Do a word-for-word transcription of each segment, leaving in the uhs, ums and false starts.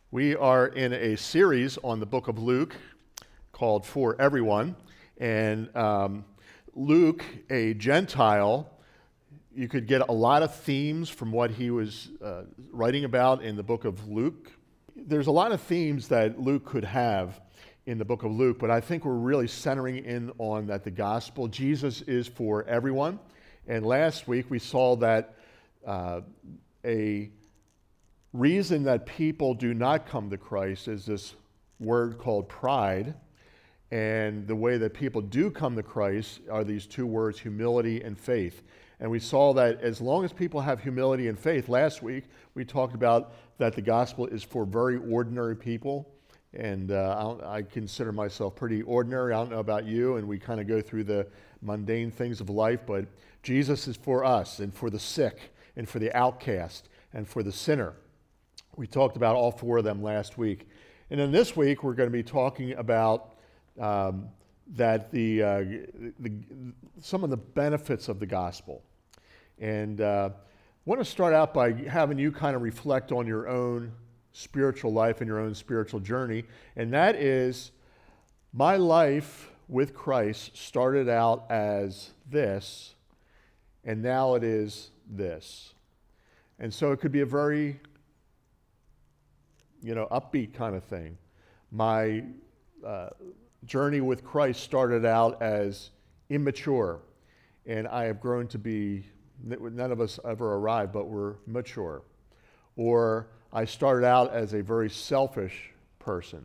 We are in a series on the book of Luke called For Everyone. And um, Luke, a Gentile, you could get a lot of themes from what he was uh, writing about in the book of Luke. There's a lot of themes that Luke could have in the book of Luke, but I think we're really centering in on that the gospel, Jesus is for everyone. And last week we saw that uh, a reason that people do not come to Christ is this word called pride. And the way that people do come to Christ are these two words, humility and faith. And we saw that as long as people have humility and faith, last week we talked about that the gospel is for very ordinary people. And uh, I, I consider myself pretty ordinary. I don't know about you. And we kind of go through the mundane things of life. But Jesus is for us and for the sick and for the outcast and for the sinner. We talked about all four of them last week. And then this week, we're going to be talking about um, that the, uh, the some of the benefits of the gospel. And uh, I want to start out by having you kind of reflect on your own spiritual life and your own spiritual journey. And that is, my life with Christ started out as this, and now it is this. And so it could be a very you know, upbeat kind of thing. My uh, journey with Christ started out as immature, and I have grown to be, none of us ever arrived, but we're mature. Or I started out as a very selfish person,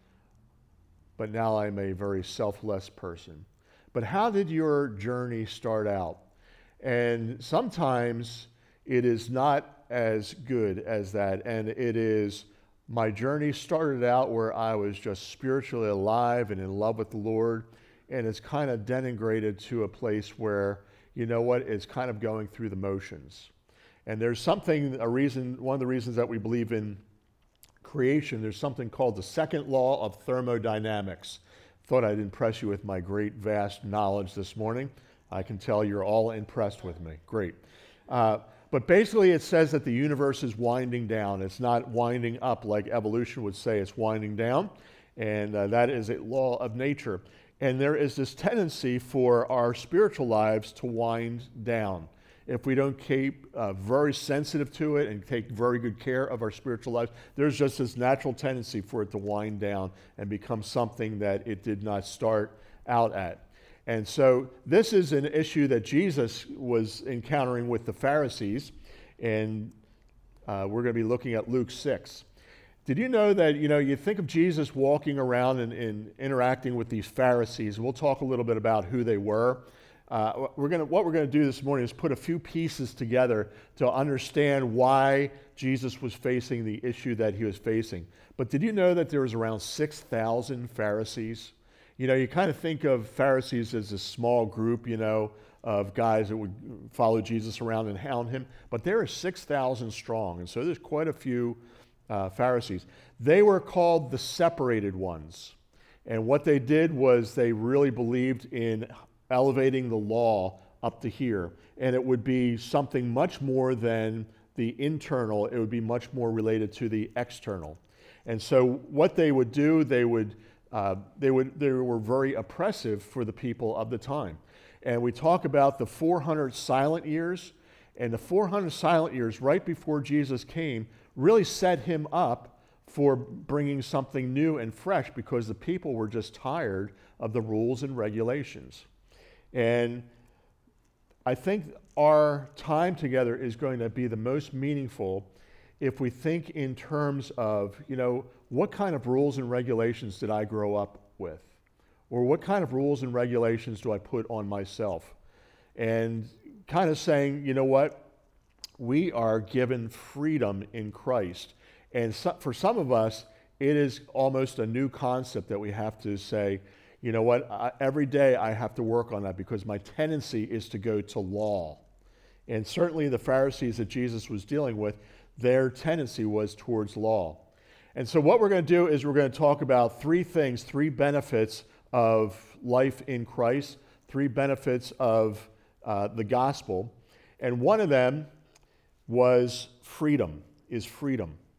but now I'm a very selfless person. But how did your journey start out? And sometimes it is not as good as that, and it is my journey started out where I was just spiritually alive and in love with the Lord, and it's kind of denigrated to a place where, you know what, it's kind of going through the motions. And there's something, a reason, one of the reasons that we believe in creation, there's something called the second law of thermodynamics. Thought I'd impress you with my great, vast knowledge this morning. I can tell you're all impressed with me. Great. Uh, But basically it says that the universe is winding down. It's not winding up like evolution would say. It's winding down, and uh, that is a law of nature. And there is this tendency for our spiritual lives to wind down. If we don't keep uh, very sensitive to it and take very good care of our spiritual lives, there's just this natural tendency for it to wind down and become something that it did not start out at. And so this is an issue that Jesus was encountering with the Pharisees, and uh, we're going to be looking at Luke six. Did you know that, you know, you think of Jesus walking around and, and interacting with these Pharisees, and we'll talk a little bit about who they were. Uh, we're going to, what we're going to do this morning is put a few pieces together to understand why Jesus was facing the issue that he was facing. But did you know that there was around six thousand Pharisees? You know, you kind of think of Pharisees as a small group, you know, of guys that would follow Jesus around and hound him. But there are six thousand strong, and so there's quite a few uh, Pharisees. They were called the separated ones. And what they did was they really believed in elevating the law up to here. And it would be something much more than the internal. It would be much more related to the external. And so what they would do, they would... Uh, they would they were very oppressive for the people of the time. And we talk about the four hundred silent years, and the four hundred silent years right before Jesus came really set him up for bringing something new and fresh, because the people were just tired of the rules and regulations. And I think our time together is going to be the most meaningful if we think in terms of, you know, what kind of rules and regulations did I grow up with? Or what kind of rules and regulations do I put on myself? And kind of saying, you know what? We are given freedom in Christ. And so, for some of us, it is almost a new concept that we have to say, you know what? I, every day I have to work on that, because my tendency is to go to law. And certainly the Pharisees that Jesus was dealing with, their tendency was towards law. And so what we're going to do is we're going to talk about three things, three benefits of life in Christ, three benefits of uh, the gospel. And one of them was freedom, is freedom.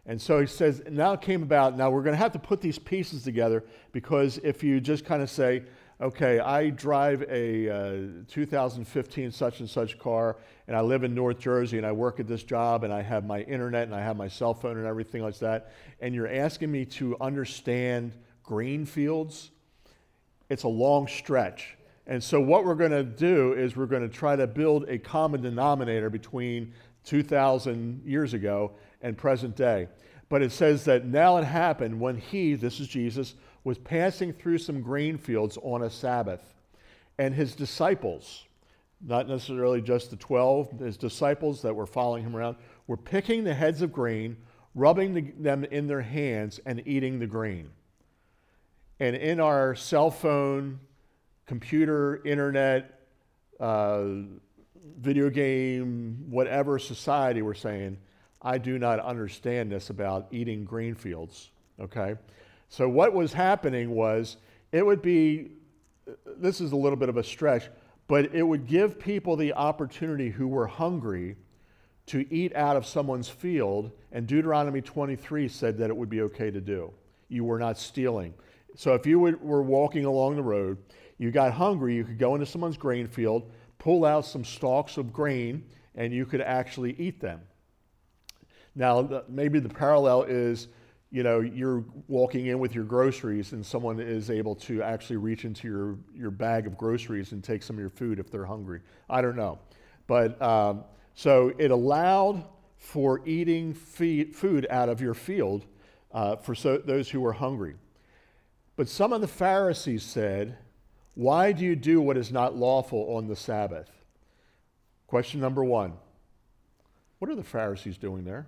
And so he says, now it came about, now we're going to have to put these pieces together, because if you just kind of say, okay, I drive a uh, two thousand fifteen such and such car, and I live in North Jersey, and I work at this job, and I have my internet, and I have my cell phone, and everything like that, and you're asking me to understand green fields, it's a long stretch. And so what we're going to do is we're going to try to build a common denominator between two thousand years ago and present day. But it says that now it happened when he, this is Jesus, was passing through some grain fields on a Sabbath. And his disciples, not necessarily just the twelve, his disciples that were following him around, were picking the heads of grain, rubbing the, them in their hands, and eating the grain. And in our cell phone, computer, internet, uh, video game, whatever society, we're saying, I do not understand this about eating green fields, okay? So what was happening was, it would be, this is a little bit of a stretch, but it would give people the opportunity who were hungry to eat out of someone's field, and Deuteronomy twenty-three said that it would be okay to do. You were not stealing. So if you would, were walking along the road, you got hungry, you could go into someone's grain field, pull out some stalks of grain, and you could actually eat them. Now, the, maybe the parallel is, you know, you're walking in with your groceries and someone is able to actually reach into your, your bag of groceries and take some of your food if they're hungry. I don't know. But um, so it allowed for eating feed, food out of your field uh, for so, those who were hungry. But some of the Pharisees said, why do you do what is not lawful on the Sabbath? Question number one. What are the Pharisees doing there?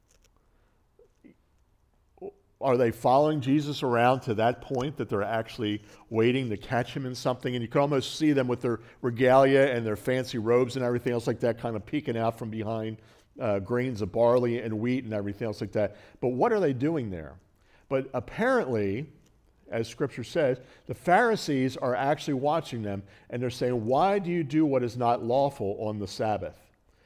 Are they following Jesus around to that point that they're actually waiting to catch him in something? And you can almost see them with their regalia and their fancy robes and everything else like that, kind of peeking out from behind uh, grains of barley and wheat and everything else like that. But what are they doing there? But apparently, as Scripture says, the Pharisees are actually watching them, and they're saying, why do you do what is not lawful on the Sabbath?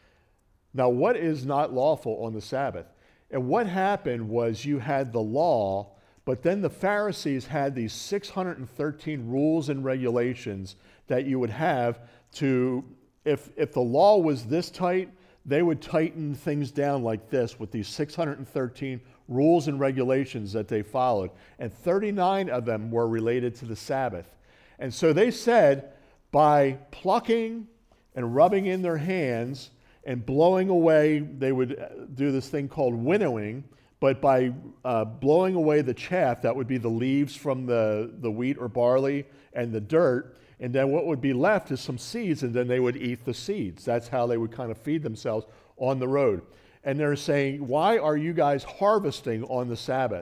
Now, what is not lawful on the Sabbath? And what happened was you had the law, but then the Pharisees had these six hundred thirteen rules and regulations that you would have to, if, if the law was this tight, they would tighten things down like this with these six hundred thirteen rules and regulations that they followed. And thirty-nine of them were related to the Sabbath. And so they said, by plucking and rubbing in their hands and blowing away, they would do this thing called winnowing, but by uh, blowing away the chaff, that would be the leaves from the, the wheat or barley and the dirt, and then what would be left is some seeds, and then they would eat the seeds. That's how they would kind of feed themselves on the road. And they're saying, why are you guys harvesting on the Sabbath?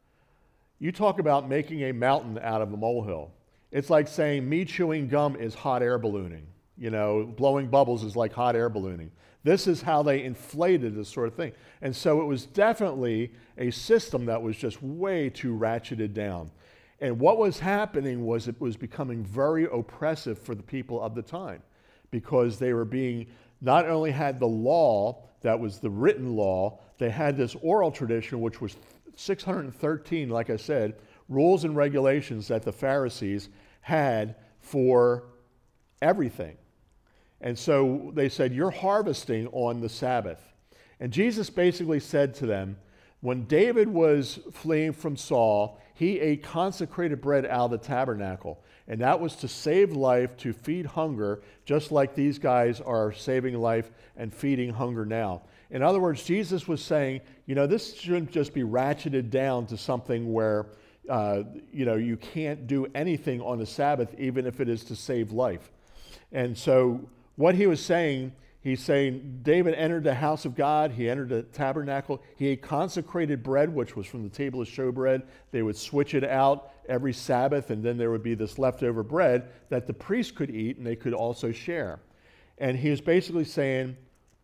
You talk about making a mountain out of a molehill. It's like saying me chewing gum is hot air ballooning. You know, blowing bubbles is like hot air ballooning. This is how they inflated this sort of thing. And so it was definitely a system that was just way too ratcheted down. And what was happening was it was becoming very oppressive for the people of the time, because they were being, not only had the law, that was the written law, they had this oral tradition, which was six hundred thirteen, like I said, rules and regulations that the Pharisees had for everything. And so they said, you're harvesting on the Sabbath. And Jesus basically said to them, when David was fleeing from Saul, he ate consecrated bread out of the tabernacle. And that was to save life, to feed hunger, just like these guys are saving life and feeding hunger now. In other words, Jesus was saying, you know, this shouldn't just be ratcheted down to something where, uh, you know, you can't do anything on the Sabbath, even if it is to save life. And so what he was saying, he's saying David entered the house of God, he entered the tabernacle, he ate consecrated bread, which was from the table of showbread. They would switch it out every Sabbath, and then there would be this leftover bread that the priest could eat and they could also share. And he was basically saying,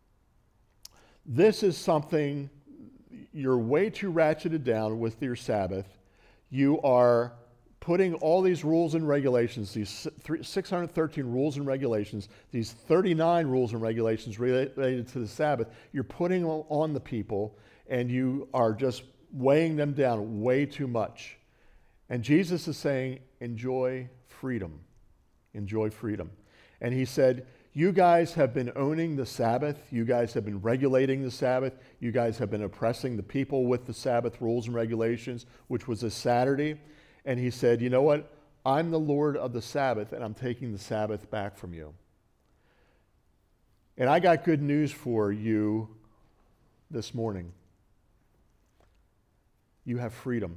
this is something, you're way too ratcheted down with your Sabbath. You are putting all these rules and regulations, these six hundred thirteen rules and regulations, these thirty-nine rules and regulations related to the Sabbath, you're putting on the people, and you are just weighing them down way too much. And Jesus is saying, enjoy freedom. Enjoy freedom. And he said, you guys have been owning the Sabbath. You guys have been regulating the Sabbath. You guys have been oppressing the people with the Sabbath rules and regulations, which was a Saturday. And he said, you know what? I'm the Lord of the Sabbath, and I'm taking the Sabbath back from you. And I got good news for you this morning. You have freedom.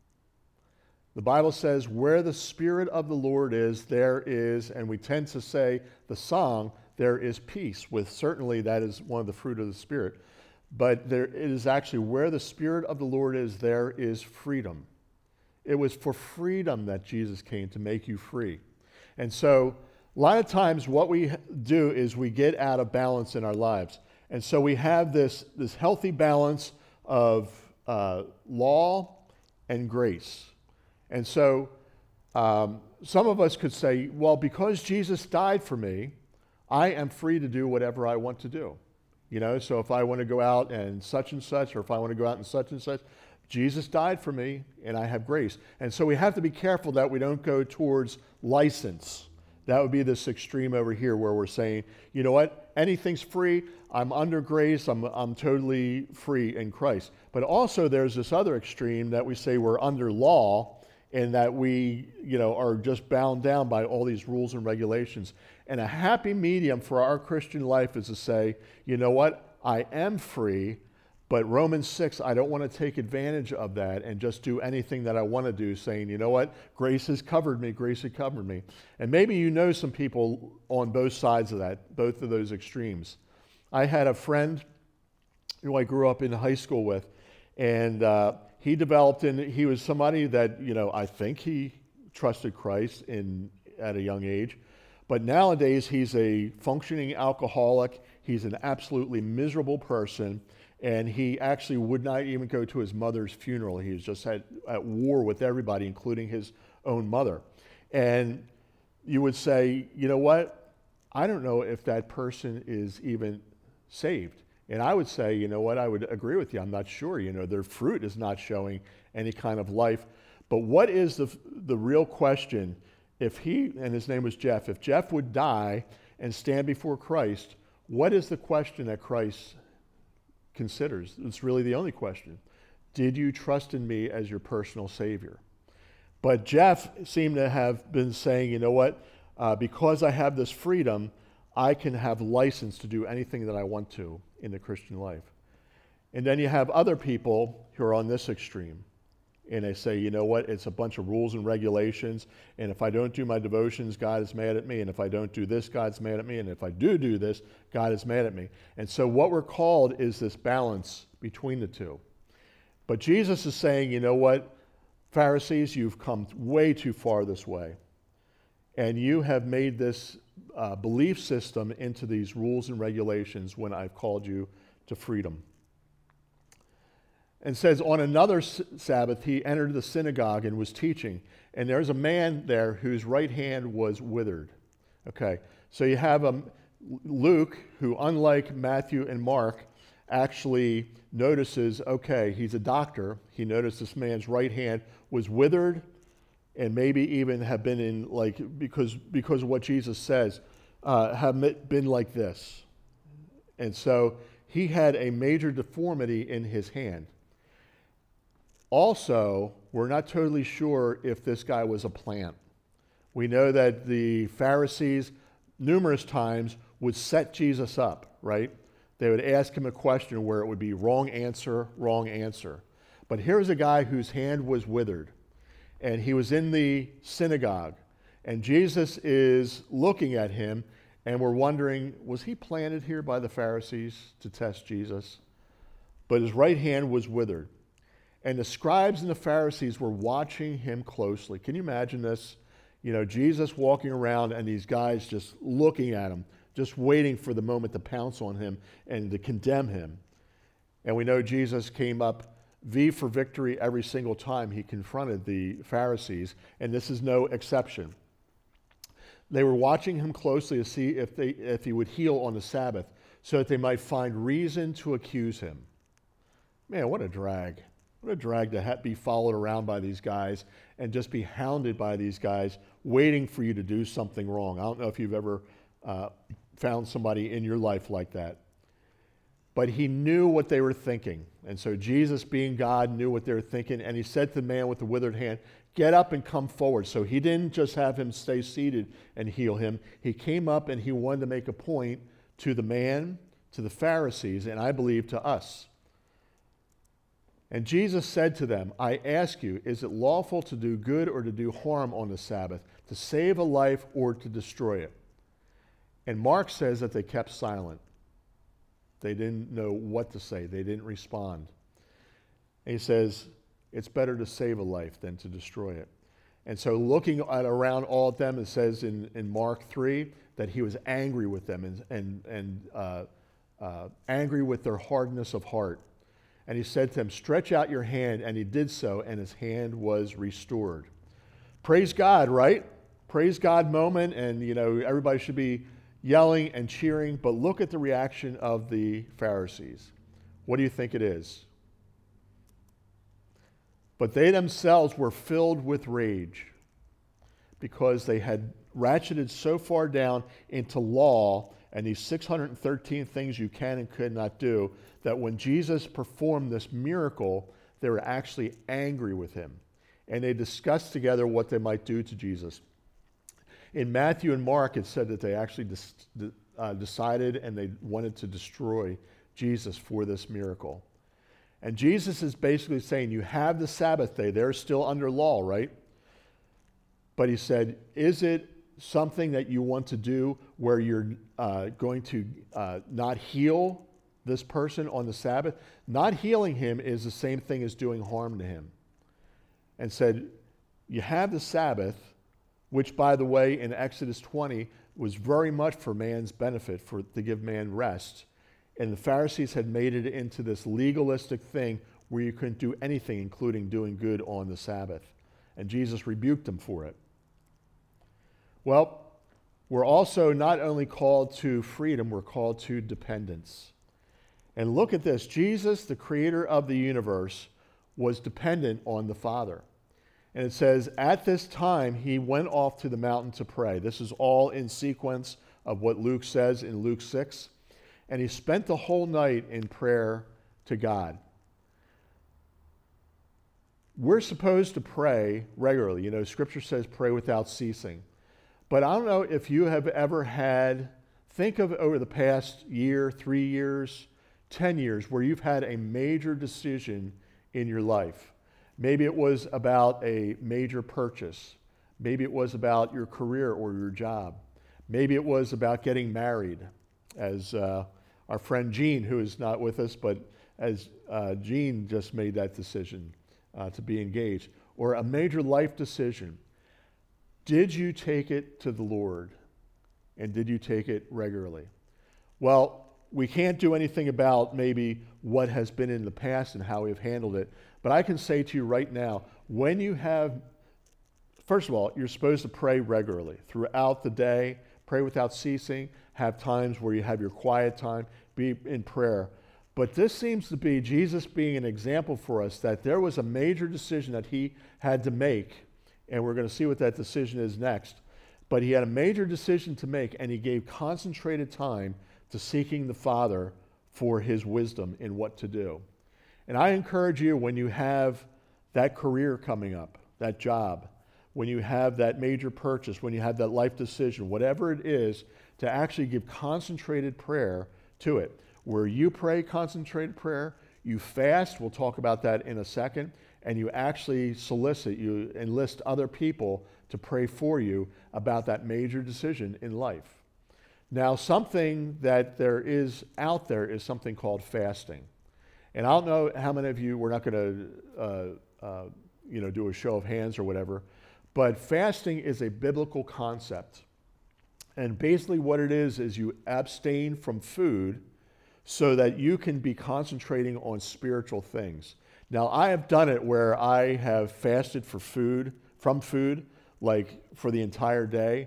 The Bible says, where the Spirit of the Lord is, there is, and we tend to say the song, there is peace, with certainly that is one of the fruit of the Spirit. But there, it is actually where the Spirit of the Lord is, there is freedom. It was for freedom that Jesus came, to make you free. And so a lot of times what we do is we get out of balance in our lives. And so we have this, this healthy balance of uh, law and grace. And so um, some of us could say, well, because Jesus died for me, I am free to do whatever I want to do. You know, so if I want to go out and such and such, or if I want to go out and such and such, Jesus died for me and I have grace. And so we have to be careful that we don't go towards license. That would be this extreme over here where we're saying, you know what, anything's free, I'm under grace, I'm, I'm totally free in Christ. But also there's this other extreme that we say we're under law, and that we, you know, are just bound down by all these rules and regulations. And a happy medium for our Christian life is to say, you know what, I am free, but Romans six, I don't want to take advantage of that and just do anything that I want to do, saying, you know what, grace has covered me, grace has covered me. And maybe you know some people on both sides of that, both of those extremes. I had a friend who I grew up in high school with, and uh, he developed, and he was somebody that, you know, I think he trusted Christ in at a young age. But nowadays, he's a functioning alcoholic. He's an absolutely miserable person. And he actually would not even go to his mother's funeral. He was just at, at war with everybody, including his own mother. And you would say, you know what? I don't know if that person is even saved. And I would say, you know what, I would agree with you. I'm not sure. You know, their fruit is not showing any kind of life. But what is the the real question? If he, and his name was Jeff, if Jeff would die and stand before Christ, what is the question that Christ considers? It's really the only question. Did you trust in me as your personal Savior? But Jeff seemed to have been saying, you know what, uh, because I have this freedom, I can have license to do anything that I want to in the Christian life. And then you have other people who are on this extreme, and they say, you know what, it's a bunch of rules and regulations, and if I don't do my devotions, God is mad at me, and if I don't do this, God's mad at me, and if I do do this, God is mad at me. And so what we're called is this balance between the two. But Jesus is saying, you know what, Pharisees, you've come way too far this way, and you have made this uh, belief system into these rules and regulations when I've called you to freedom. And says, on another s- Sabbath, he entered the synagogue and was teaching. And there's a man there whose right hand was withered. Okay, so you have um, Luke, who unlike Matthew and Mark, actually notices, okay, he's a doctor. He noticed this man's right hand was withered, and maybe even have been in, like, because, because of what Jesus says, uh, have been like this. And so he had a major deformity in his hand. Also, we're not totally sure if this guy was a plant. We know that the Pharisees numerous times would set Jesus up, right? They would ask him a question where it would be wrong answer, wrong answer. But here's a guy whose hand was withered, and he was in the synagogue, and Jesus is looking at him, and we're wondering, was he planted here by the Pharisees to test Jesus? But his right hand was withered. And the scribes and the Pharisees were watching him closely. Can you imagine this? You know, Jesus walking around and these guys just looking at him, just waiting for the moment to pounce on him and to condemn him. And we know Jesus came up V for victory every single time he confronted the Pharisees, and this is no exception. They were watching him closely to see if they if he would heal on the Sabbath, so that they might find reason to accuse him. Man, what a drag. What a drag to ha- be followed around by these guys and just be hounded by these guys waiting for you to do something wrong. I don't know if you've ever uh, found somebody in your life like that. But he knew what they were thinking. And so Jesus, being God, knew what they were thinking. And he said to the man with the withered hand, get up and come forward. So he didn't just have him stay seated and heal him. He came up and he wanted to make a point to the man, to the Pharisees, and I believe to us. And Jesus said to them, I ask you, is it lawful to do good or to do harm on the Sabbath, to save a life or to destroy it? And Mark says that they kept silent. They didn't know what to say. They didn't respond. And he says, it's better to save a life than to destroy it. And so looking at around all of them, it says in, in Mark three that he was angry with them and, and, and uh, uh, angry with their hardness of heart. And he said to him, stretch out your hand. And he did so, and his hand was restored. Praise God, right? Praise God moment. And, you know, everybody should be yelling and cheering. But look at the reaction of the Pharisees. What do you think it is? But they themselves were filled with rage because they had ratcheted so far down into law and these six hundred thirteen things you can and could not do, that when Jesus performed this miracle, they were actually angry with him. And they discussed together what they might do to Jesus. In Matthew and Mark, it said that they actually dis- uh, decided and they wanted to destroy Jesus for this miracle. And Jesus is basically saying, you have the Sabbath day. They're still under law, right? But he said, is it something that you want to do where you're uh, going to uh, not heal this person on the Sabbath? Not healing him is the same thing as doing harm to him. And said, you have the Sabbath, which, by the way, in Exodus twenty was very much for man's benefit, for to give man rest. And the Pharisees had made it into this legalistic thing where you couldn't do anything, including doing good on the Sabbath. And Jesus rebuked them for it. Well, we're also not only called to freedom, we're called to dependence. And look at this. Jesus, the creator of the universe, was dependent on the Father. And it says, at this time, he went off to the mountain to pray. This is all in sequence of what Luke says in Luke six. And he spent the whole night in prayer to God. We're supposed to pray regularly. You know, Scripture says pray without ceasing. But I don't know if you have ever had, think of over the past year, three years, ten years, where you've had a major decision in your life. Maybe it was about a major purchase. Maybe it was about your career or your job. Maybe it was about getting married, as uh, our friend Jean, who is not with us, but as uh, Jean just made that decision uh, to be engaged, or a major life decision. Did you take it to the Lord? And did you take it regularly? Well, we can't do anything about maybe what has been in the past and how we've handled it, but I can say to you right now, when you have, first of all, you're supposed to pray regularly throughout the day, pray without ceasing, have times where you have your quiet time, be in prayer. But this seems to be Jesus being an example for us that there was a major decision that he had to make, and we're going to see what that decision is next. But he had a major decision to make, and he gave concentrated time to seeking the Father for his wisdom in what to do. And I encourage you, when you have that career coming up, that job, when you have that major purchase, when you have that life decision, whatever it is, to actually give concentrated prayer to it. Where you pray concentrated prayer, you fast, we'll talk about that in a second, and you actually solicit, you enlist other people to pray for you about that major decision in life. Now, something that there is out there is something called fasting. And I don't know how many of you, we're not going to uh, uh, you know, do a show of hands or whatever, but fasting is a biblical concept. And basically what it is, is you abstain from food so that you can be concentrating on spiritual things. Now, I have done it where I have fasted for food, from food, like for the entire day,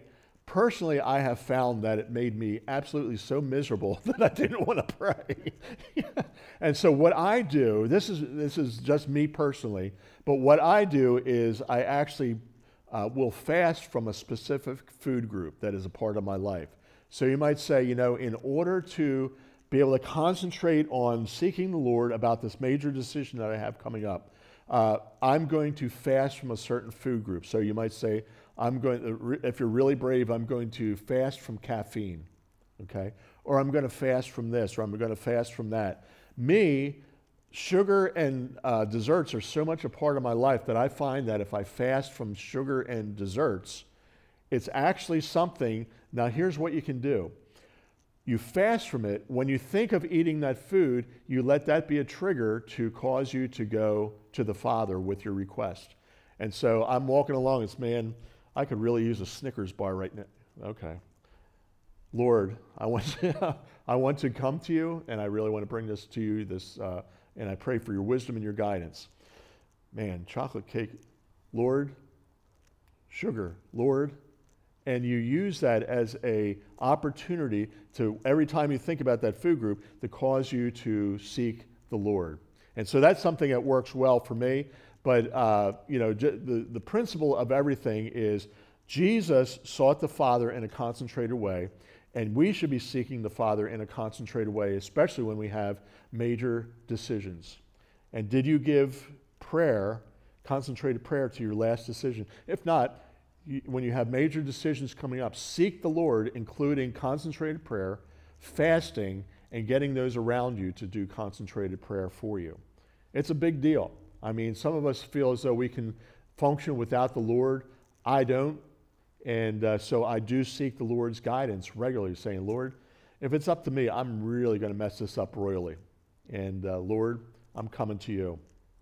personally, I have found that it made me absolutely so miserable that I didn't want to pray. And so what I do, this is this is just me personally, but what I do is I actually uh, will fast from a specific food group that is a part of my life. So you might say, you know, in order to be able to concentrate on seeking the Lord about this major decision that I have coming up, uh, I'm going to fast from a certain food group. So you might say, I'm going to, if you're really brave, I'm going to fast from caffeine, okay? Or I'm going to fast from this, or I'm going to fast from that. Me, sugar and uh, desserts are so much a part of my life that I find that if I fast from sugar and desserts, it's actually something. Now here's what you can do. You fast from it. When you think of eating that food, you let that be a trigger to cause you to go to the Father with your request. And so I'm walking along, it's, man, I could really use a Snickers bar right now. Okay. Lord, I want to, I want to come to you, and I really want to bring this to you, this, uh, and I pray for your wisdom and your guidance. Man, chocolate cake, Lord, sugar, Lord, and you use that as a opportunity to, every time you think about that food group, to cause you to seek the Lord. And so that's something that works well for me. But, uh, you know, j- the, the principle of everything is Jesus sought the Father in a concentrated way, and we should be seeking the Father in a concentrated way, especially when we have major decisions. And did you give prayer, concentrated prayer, to your last decision? If not, you, when you have major decisions coming up, seek the Lord, including concentrated prayer, fasting, and getting those around you to do concentrated prayer for you. It's a big deal. I mean, some of us feel as though we can function without the Lord. I don't. And uh, so I do seek the Lord's guidance regularly, saying, Lord, if it's up to me, I'm really going to mess this up royally. And uh, Lord, I'm coming to you.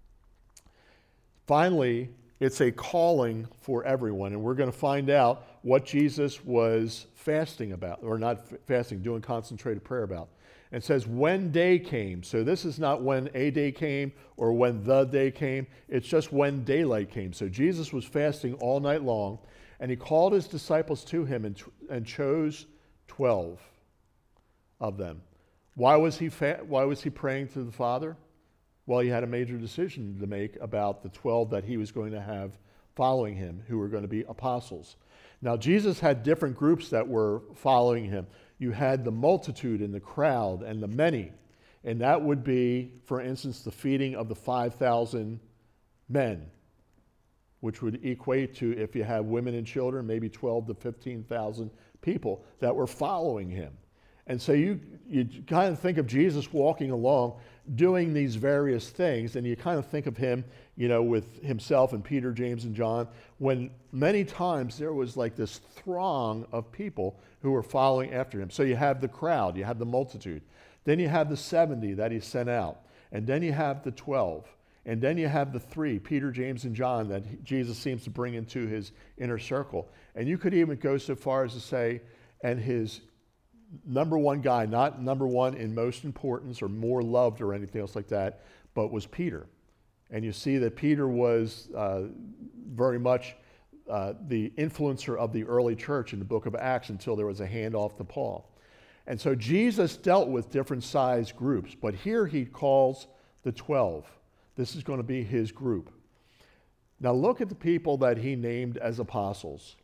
Finally, it's a calling for everyone. And we're going to find out what Jesus was fasting about, or not f- fasting, doing concentrated prayer about. It says, when day came. So this is not when a day came or when the day came. It's just when daylight came. So Jesus was fasting all night long, and he called his disciples to him and, and chose twelve of them. Why was he fa- why was he praying to the Father? Well, he had a major decision to make about the twelve that he was going to have following him, who were going to be apostles. Now, Jesus had different groups that were following him. You had the multitude and the crowd and the many. And that would be, for instance, the feeding of the five thousand men, which would equate to, if you have women and children, maybe twelve to fifteen thousand people that were following him. And so you, you kind of think of Jesus walking along, doing these various things, and you kind of think of him, you know, with himself and Peter, James, and John, when many times there was like this throng of people who were following after him. So you have the crowd, you have the multitude. Then you have the seventy that he sent out. And then you have the twelve. And then you have the three, Peter, James, and John, that he, Jesus seems to bring into his inner circle. And you could even go so far as to say, and his number one guy, not number one in most importance or more loved or anything else like that, but was Peter. And you see that Peter was uh, very much uh, the influencer of the early church in the book of Acts until there was a handoff to Paul. And so Jesus dealt with different size groups, but here he calls the twelve. This is going to be his group. Now look at the people that he named as apostles.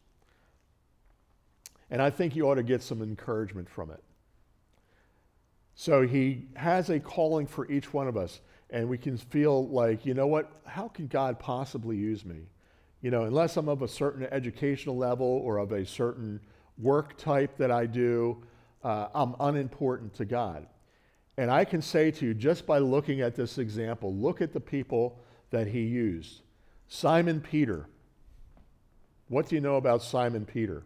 And I think you ought to get some encouragement from it. So he has a calling for each one of us, and we can feel like, you know what, how can God possibly use me? You know, unless I'm of a certain educational level or of a certain work type that I do, uh, I'm unimportant to God. And I can say to you, just by looking at this example, look at the people that he used. Simon Peter. What do you know about Simon Peter?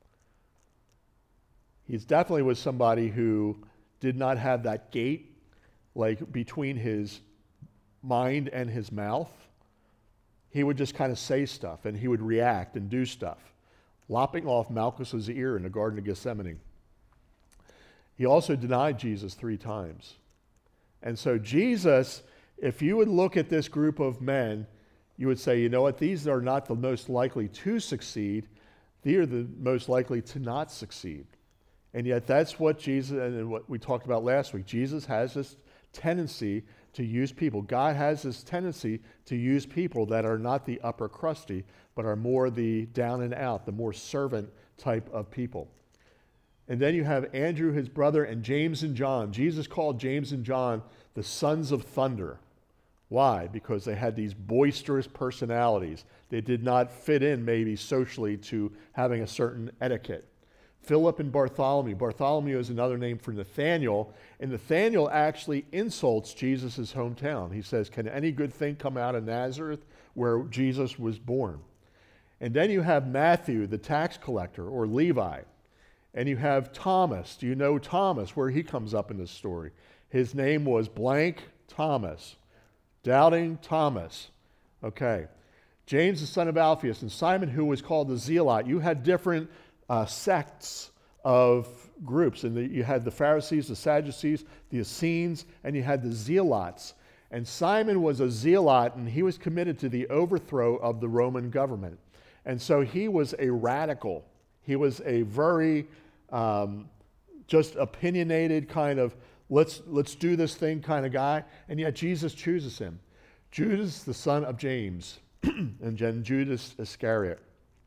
He definitely was somebody who did not have that gate, like between his mind and his mouth. He would just kind of say stuff, and he would react and do stuff, lopping off Malchus's ear in the Garden of Gethsemane. He also denied Jesus three times. And so Jesus, if you would look at this group of men, you would say, you know what, these are not the most likely to succeed. they are the most likely to not succeed. And yet that's what Jesus, and what we talked about last week, Jesus has this tendency to use people. God has this tendency to use people that are not the upper crusty, but are more the down and out, the more servant type of people. And then you have Andrew, his brother, and James and John. Jesus called James and John the sons of thunder. Why? Because they had these boisterous personalities. They did not fit in maybe socially to having a certain etiquette. Philip and Bartholomew. Bartholomew is another name for Nathanael, and Nathanael actually insults Jesus' hometown. He says, can any good thing come out of Nazareth where Jesus was born? And then you have Matthew, the tax collector, or Levi. And you have Thomas. Do you know Thomas, where he comes up in this story? His name was blank Thomas. Doubting Thomas. Okay. James, the son of Alphaeus, and Simon, who was called the Zealot. You had different uh, sects of groups. And the, you had the Pharisees, the Sadducees, the Essenes, and you had the Zealots. And Simon was a zealot, and he was committed to the overthrow of the Roman government. And so he was a radical. He was a very um, just opinionated kind of, let's, let's do this thing kind of guy. And yet Jesus chooses him. Judas, the son of James, and then Judas Iscariot.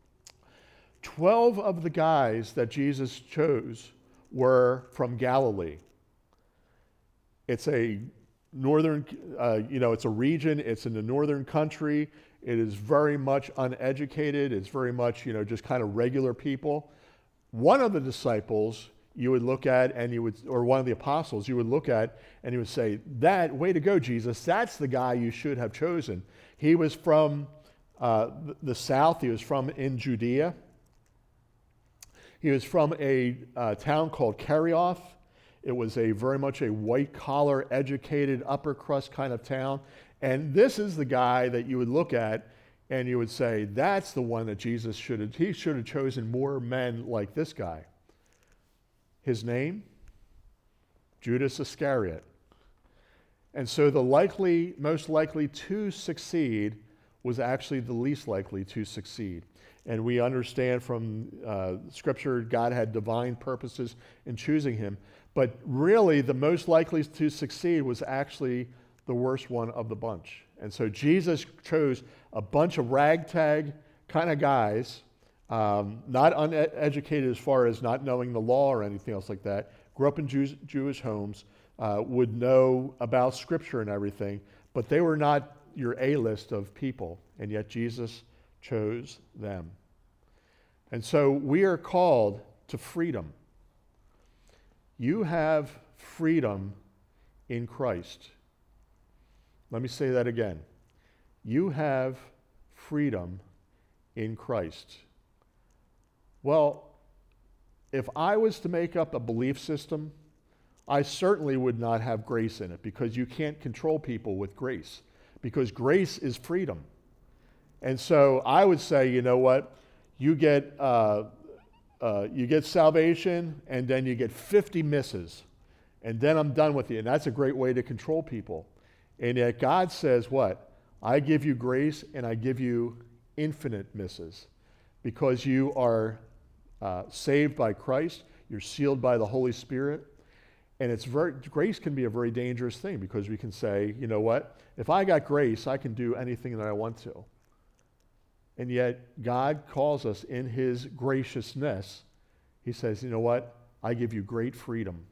Twelve of the guys that Jesus chose were from Galilee. It's a northern, uh, you know, it's a region. It's in the northern country. It is very much uneducated. It's very much, you know, just kind of regular people. One of the disciples you would look at and you would, or one of the apostles you would look at and you would say, that, way to go, Jesus, that's the guy you should have chosen. He was from uh, the south. He was from in Judea. He was from a uh, town called Kerioth. It was a very much a white-collar, educated, upper-crust kind of town. And this is the guy that you would look at and you would say, that's the one that Jesus should have, he should have chosen more men like this guy. His name? Judas Iscariot. And so the likely, most likely to succeed was actually the least likely to succeed. And we understand from uh, Scripture, God had divine purposes in choosing him. But really, the most likely to succeed was actually the worst one of the bunch. And so Jesus chose a bunch of ragtag kind of guys, um, not uneducated as far as not knowing the law or anything else like that, grew up in Jews, Jewish homes, uh, would know about Scripture and everything, but they were not your A-list of people, and yet Jesus chose them. And so we are called to freedom. You have freedom in Christ. Let me say that again. You have freedom in Christ. Well, if I was to make up a belief system, I certainly would not have grace in it, because you can't control people with grace, because grace is freedom. And so I would say, you know what, you get uh, uh, you get salvation, and then you get fifty misses, and then I'm done with you. And that's a great way to control people. And yet God says what? I give you grace, and I give you infinite misses, because you are uh, saved by Christ. You're sealed by the Holy Spirit. And it's very, grace can be a very dangerous thing, because we can say, you know what? If I got grace, I can do anything that I want to. And yet, God calls us in his graciousness. He says, you know what? I give you great freedom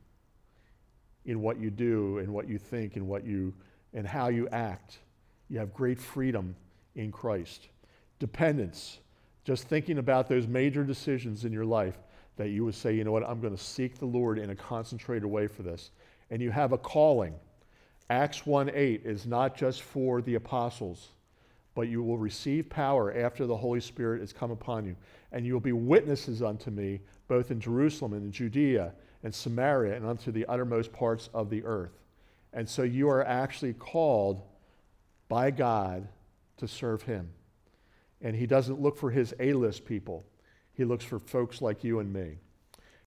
in what you do and what you think and what you and how you act. You have great freedom in Christ. Dependence. Just thinking about those major decisions in your life that you would say, you know what? I'm going to seek the Lord in a concentrated way for this. And you have a calling. Acts one eight is not just for the apostles, but you will receive power after the Holy Spirit has come upon you. And you will be witnesses unto me, both in Jerusalem and in Judea and Samaria and unto the uttermost parts of the earth. And so you are actually called by God to serve him. And he doesn't look for his A-list people. He looks for folks like you and me.